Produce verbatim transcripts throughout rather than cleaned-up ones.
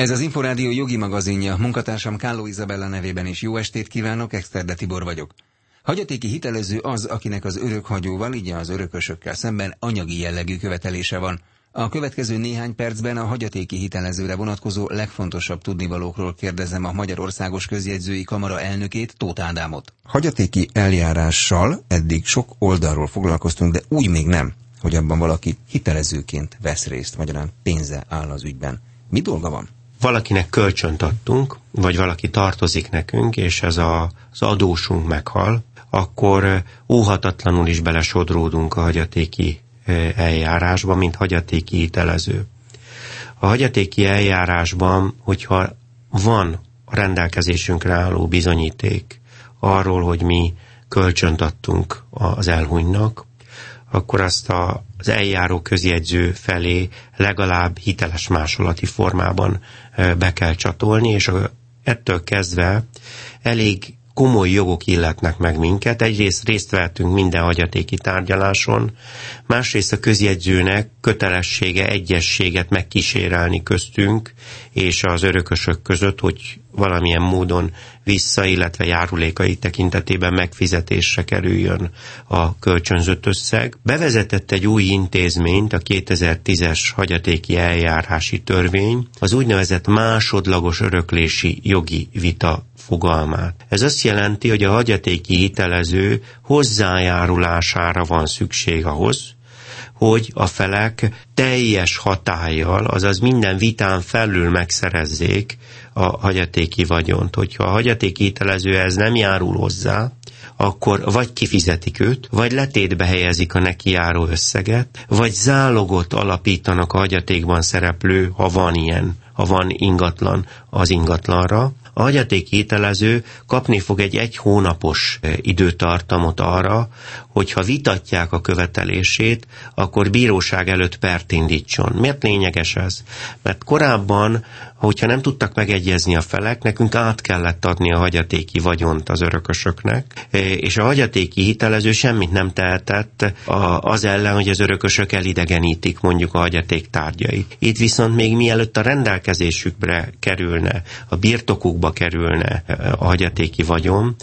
Ez az Inforádió jogi magazinja. Munkatársam Kálló Izabella nevében is jó estét kívánok, Exterde Tibor vagyok. Hagyatéki hitelező az, akinek az örökhagyóval, így az örökösökkel szemben anyagi jellegű követelése van. A következő néhány percben a hagyatéki hitelezőre vonatkozó legfontosabb tudnivalókról kérdezem a Magyarországos Közjegyzői Kamara elnökét, Tóth Ádámot. Hagyatéki eljárással eddig sok oldalról foglalkoztunk, de úgy még nem, hogy abban valaki hitelezőként vesz részt, magyarán pénze áll az ügyben. Mi dolga van? Valakinek kölcsönt adtunk, vagy valaki tartozik nekünk, és ez a, az adósunk meghal, akkor óhatatlanul is belesodródunk a hagyatéki eljárásba, mint hagyatéki hitelező. A hagyatéki eljárásban, hogyha van a rendelkezésünkre álló bizonyíték arról, hogy mi kölcsönt adtunk az elhunytnak, akkor azt a, az eljáró közjegyző felé legalább hiteles másolati formában be kell csatolni, és ettől kezdve elég komoly jogok illetnek meg minket. Egyrészt részt vehetünk minden hagyatéki tárgyaláson, másrészt a közjegyzőnek kötelessége egyességet megkísérelni köztünk és az örökösök között, hogy valamilyen módon vissza, illetve járulékai tekintetében megfizetésre kerüljön a kölcsönzött összeg. Bevezetett egy új intézményt, a kétezer-tízes hagyatéki eljárási törvény, az úgynevezett másodlagos öröklési jogi vita fogalmát. Ez azt jelenti, hogy a hagyatéki hitelező hozzájárulására van szükség ahhoz, hogy a felek teljes hatállyal, azaz minden vitán felül megszerezzék a hagyatéki vagyont. Hogyha a hagyatéki hitelező ez nem járul hozzá, akkor vagy kifizetik őt, vagy letétbe helyezik a neki járó összeget, vagy zálogot alapítanak a hagyatékban szereplő, ha van ilyen, ha van ingatlan, az ingatlanra. A hagyatéki hitelező kapni fog egy egy hónapos időtartamot arra, hogyha vitatják a követelését, akkor bíróság előtt pert indítson. Miért lényeges ez? Mert korábban, hogyha nem tudtak megegyezni a felek, nekünk át kellett adni a hagyatéki vagyont az örökösöknek, és a hagyatéki hitelező semmit nem tehetett az ellen, hogy az örökösök elidegenítik mondjuk a hagyaték tárgyait. Itt viszont még mielőtt a rendelkezésükre kerülne, a birtokukba kerülne a hagyatéki vagyon,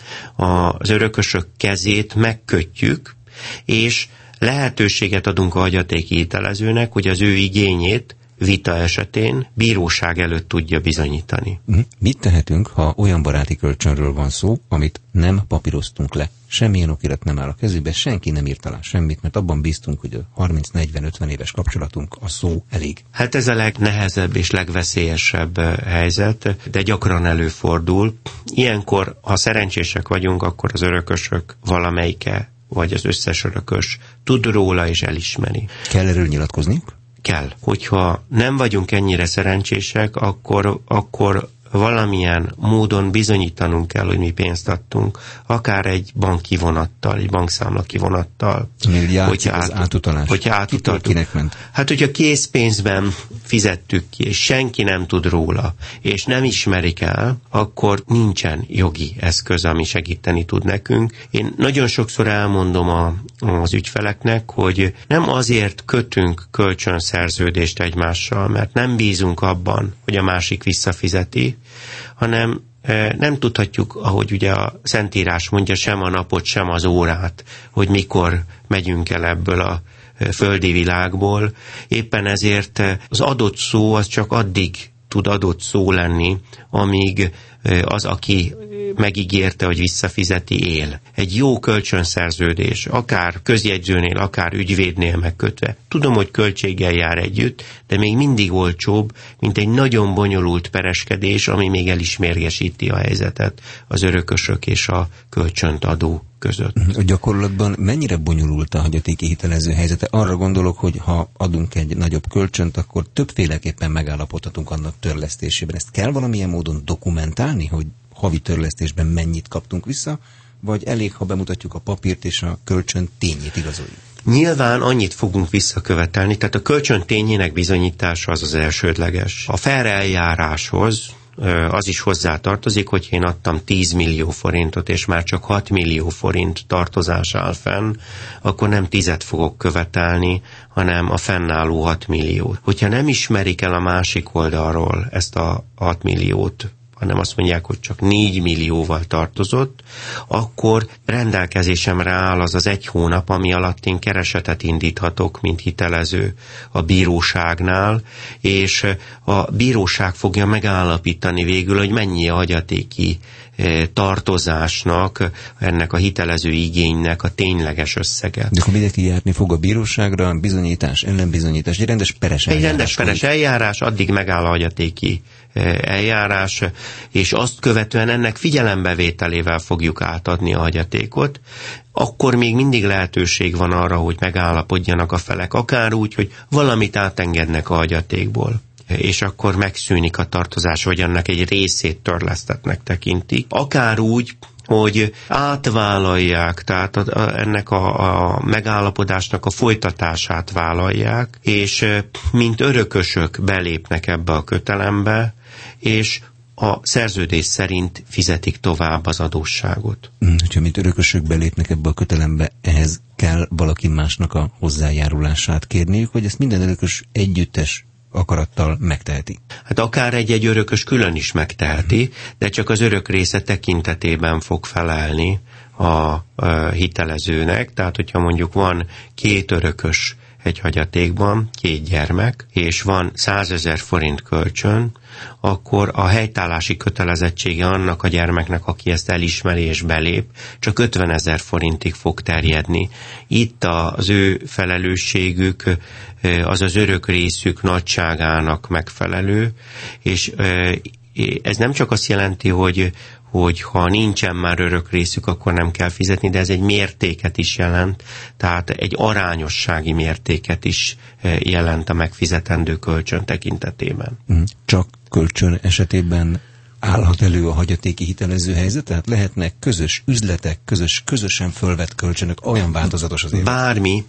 az örökösök kezét megkötjük, és lehetőséget adunk a hagyatéki hitelezőnek, hogy az ő igényét vita esetén bíróság előtt tudja bizonyítani. Mit tehetünk, ha olyan baráti kölcsönről van szó, amit nem papíroztunk le? Semmilyen okirat nem áll a kezübe, senki nem írt alá semmit, mert abban bíztunk, hogy a harminc negyven ötven éves kapcsolatunk a szó elég. Hát ez a legnehezebb és legveszélyesebb helyzet, de gyakran előfordul. Ilyenkor, ha szerencsések vagyunk, akkor az örökösök valamelyike, vagy az összes örökös tud róla és elismeri. Kell erről nyilatkozniuk? Kell. Hogyha nem vagyunk ennyire szerencsések, akkor, akkor valamilyen módon bizonyítanunk kell, hogy mi pénzt adtunk, akár egy banki vonattal, egy bankszámla kivonattal. Hogyha át, az átutalás. Hogyha átutaltuk. Kinek ment? Hát, hogyha készpénzben fizettük ki, és senki nem tud róla, és nem ismerik el, akkor nincsen jogi eszköz, ami segíteni tud nekünk. Én nagyon sokszor elmondom a, az ügyfeleknek, hogy nem azért kötünk kölcsönszerződést egymással, mert nem bízunk abban, hogy a másik visszafizeti, hanem nem tudhatjuk, ahogy ugye a Szentírás mondja, sem a napot, sem az órát, hogy mikor megyünk el ebből a földi világból. Éppen ezért az adott szó az csak addig tud adott szó lenni, amíg az, aki megígérte, hogy visszafizeti, él. Egy jó kölcsönszerződés, akár közjegyzőnél, akár ügyvédnél megkötve. Tudom, hogy költséggel jár együtt, de még mindig olcsóbb, mint egy nagyon bonyolult pereskedés, ami még el is mérgesíti a helyzetet az örökösök és a kölcsönt adó között. A gyakorlatban mennyire bonyolult a hagyatéki hitelező helyzete? Arra gondolok, hogy ha adunk egy nagyobb kölcsönt, akkor többféleképpen megállapodhatunk annak törlesztésében. Ezt kell valamilyen módon dokumentálni, hogy havi törlesztésben mennyit kaptunk vissza, vagy elég, ha bemutatjuk a papírt és a kölcsön tényét igazoljuk? Nyilván annyit fogunk visszakövetelni, tehát a kölcsön tényének bizonyítása az az elsődleges. A fair eljáráshoz az is hozzá tartozik, hogy én adtam tíz millió forintot, és már csak hat millió forint tartozás áll fenn, akkor nem tizet fogok követelni, hanem a fennálló hat milliót. Hogyha nem ismerik el a másik oldalról ezt a hat milliót, hanem azt mondják, hogy csak négy millióval tartozott, akkor rendelkezésemre áll az az egy hónap, ami alatt én keresetet indíthatok, mint hitelező a bíróságnál, és a bíróság fogja megállapítani végül, hogy mennyi a hagyatéki tartozásnak, ennek a hitelező igénynek a tényleges összege. De akkor mindenki járni fog a bíróságra, bizonyítás, ellenbizonyítás, egy rendes peres eljárás. Egy rendes peres eljárás, addig megáll a hagyatéki eljárás, és azt követően ennek figyelembevételével fogjuk átadni a hagyatékot, akkor még mindig lehetőség van arra, hogy megállapodjanak a felek, akár úgy, hogy valamit átengednek a hagyatékból, és akkor megszűnik a tartozás, vagy annak egy részét törlesztetnek tekintik. Akár úgy, hogy átvállalják, tehát a, a, ennek a, a megállapodásnak a folytatását vállalják, és mint örökösök belépnek ebbe a kötelembe, és a szerződés szerint fizetik tovább az adósságot. Ha mint örökösök belépnek ebbe a kötelembe, ehhez kell valaki másnak a hozzájárulását kérniük, hogy ezt minden örökös együttes akarattal megteheti? Hát akár egy-egy örökös külön is megteheti, de csak az örök része tekintetében fog felelni a, a hitelezőnek. Tehát, hogyha mondjuk van két örökös egy hagyatékban, két gyermek, és van százezer forint kölcsön, akkor a helytállási kötelezettsége annak a gyermeknek, aki ezt elismeri és belép, csak ötvenezer forintig fog terjedni. Itt az ő felelősségük az az örök részük nagyságának megfelelő, és ez nem csak azt jelenti, hogy hogy ha nincsen már örök részük, akkor nem kell fizetni, de ez egy mértéket is jelent, tehát egy arányossági mértéket is jelent a megfizetendő kölcsön tekintetében. Csak kölcsön esetében állhat elő a hagyatéki hitelező helyzet? Tehát lehetnek közös üzletek, közös, közösen fölvett kölcsönök, olyan változatos az élet? Bármi,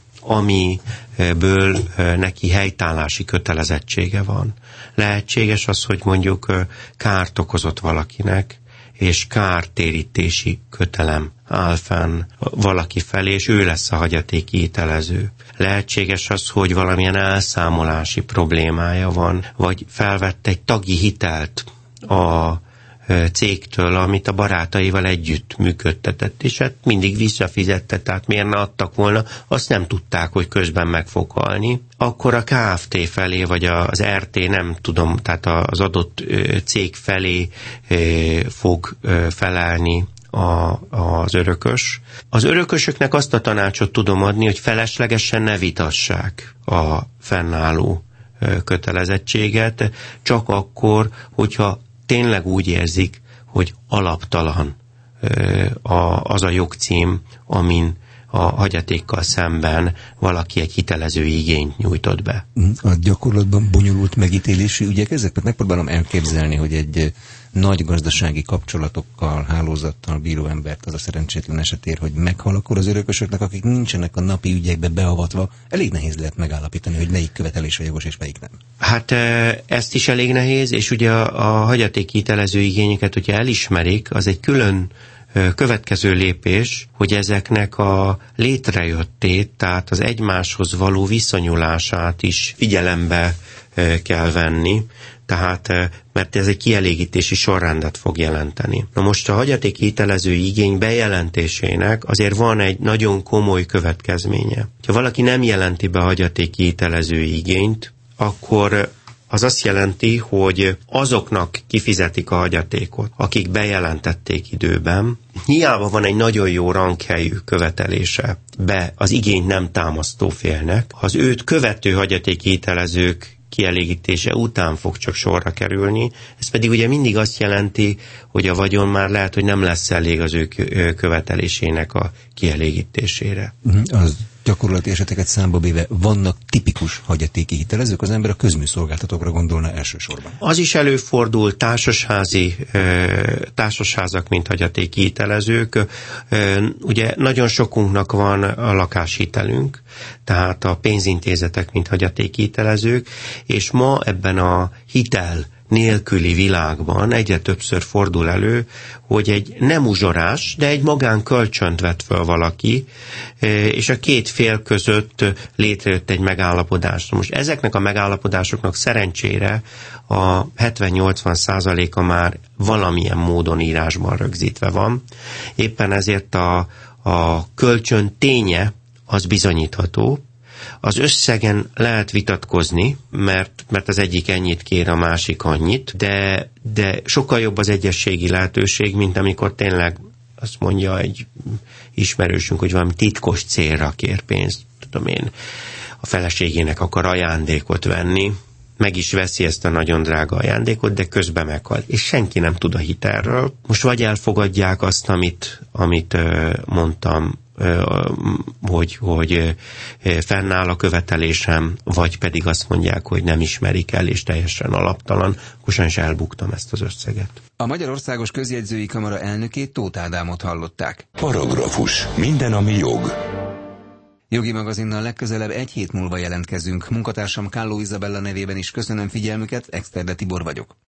amiből neki helytállási kötelezettsége van. Lehetséges az, hogy mondjuk kárt okozott valakinek, és kártérítési kötelem áll fenn valaki felé, és ő lesz a hagyatéki hitelező. Lehetséges az, hogy valamilyen elszámolási problémája van, vagy felvett egy tagi hitelt a cégtől, amit a barátaival együtt működtetett, és hát mindig visszafizette, tehát miért ne adtak volna, azt nem tudták, hogy közben meg fog halni. Akkor a ká ef té felé, vagy az er té, nem tudom, tehát az adott cég felé fog felelni a, az örökös. Az örökösöknek azt a tanácsot tudom adni, hogy feleslegesen ne vitassák a fennálló kötelezettséget, csak akkor, hogyha tényleg úgy érzik, hogy alaptalan az a jogcím, amin a hagyatékkal szemben valaki egy hitelező igényt nyújtott be. A gyakorlatban bonyolult megítélési ügyek ezek? Mert megpróbálom elképzelni, hogy egy nagy gazdasági kapcsolatokkal, hálózattal bíró embert az a szerencsétlen esetér, hogy meghal, akkor az örökösöknek, akik nincsenek a napi ügyekbe beavatva, elég nehéz lehet megállapítani, hogy melyik követelés a jogos és melyik nem. Hát ezt is elég nehéz, és ugye a, a hagyatéki hitelező igényeket, hogyha elismerik, az egy külön következő lépés, hogy ezeknek a létrejöttét, tehát az egymáshoz való viszonyulását is figyelembe kell venni, tehát, mert ez egy kielégítési sorrendet fog jelenteni. Na most a hagyatéki hitelező igény bejelentésének azért van egy nagyon komoly következménye. Ha valaki nem jelenti be a hagyatéki hitelező igényt, akkor az azt jelenti, hogy azoknak kifizetik a hagyatékot, akik bejelentették időben, hiába van egy nagyon jó ranghelyű követelése be az igényt nem támasztó félnek, az őt követő hagyatéki hitelezők kielégítése után fog csak sorra kerülni. Ez pedig ugye mindig azt jelenti, hogy a vagyon már lehet, hogy nem lesz elég az ő követelésének a kielégítésére. Az gyakorlati eseteket számba véve vannak tipikus hagyatéki hitelezők, az ember a közműszolgáltatókra gondolna elsősorban. Az is előfordul, társasházi, társasházak, mint hagyatéki hitelezők. Ugye nagyon sokunknak van a lakáshitelünk, tehát a pénzintézetek, mint hagyatéki hitelezők, és ma ebben a hitel nélküli világban egyre többször fordul elő, hogy egy nem uzsorás, de egy magánkölcsönt vett föl valaki, és a két fél között létrejött egy megállapodás. Most ezeknek a megállapodásoknak szerencsére a hetven-nyolcvan százaléka már valamilyen módon írásban rögzítve van. Éppen ezért a, a kölcsön ténye az bizonyítható. Az összegen lehet vitatkozni, mert, mert az egyik ennyit kér, a másik annyit, de, de sokkal jobb az egyességi lehetőség, mint amikor tényleg azt mondja egy ismerősünk, hogy valami titkos célra kér pénzt. Tudom én, a feleségének akar ajándékot venni, meg is veszi ezt a nagyon drága ajándékot, de közben meghal. És senki nem tud a hitelről. Most vagy elfogadják azt, amit, amit mondtam, hogy, hogy fennáll a követelésem, vagy pedig azt mondják, hogy nem ismerik el, és teljesen alaptalan, akkor is elbuktam ezt az összeget. A Magyarországos Közjegyzői Kamara elnökét, Tóth Ádámot hallották. Paragrafus. Minden, ami jog. Jogi Magazinnal legközelebb egy hét múlva jelentkezünk. Munkatársam Kálló Izabella nevében is köszönöm figyelmüket, Exterde Tibor vagyok.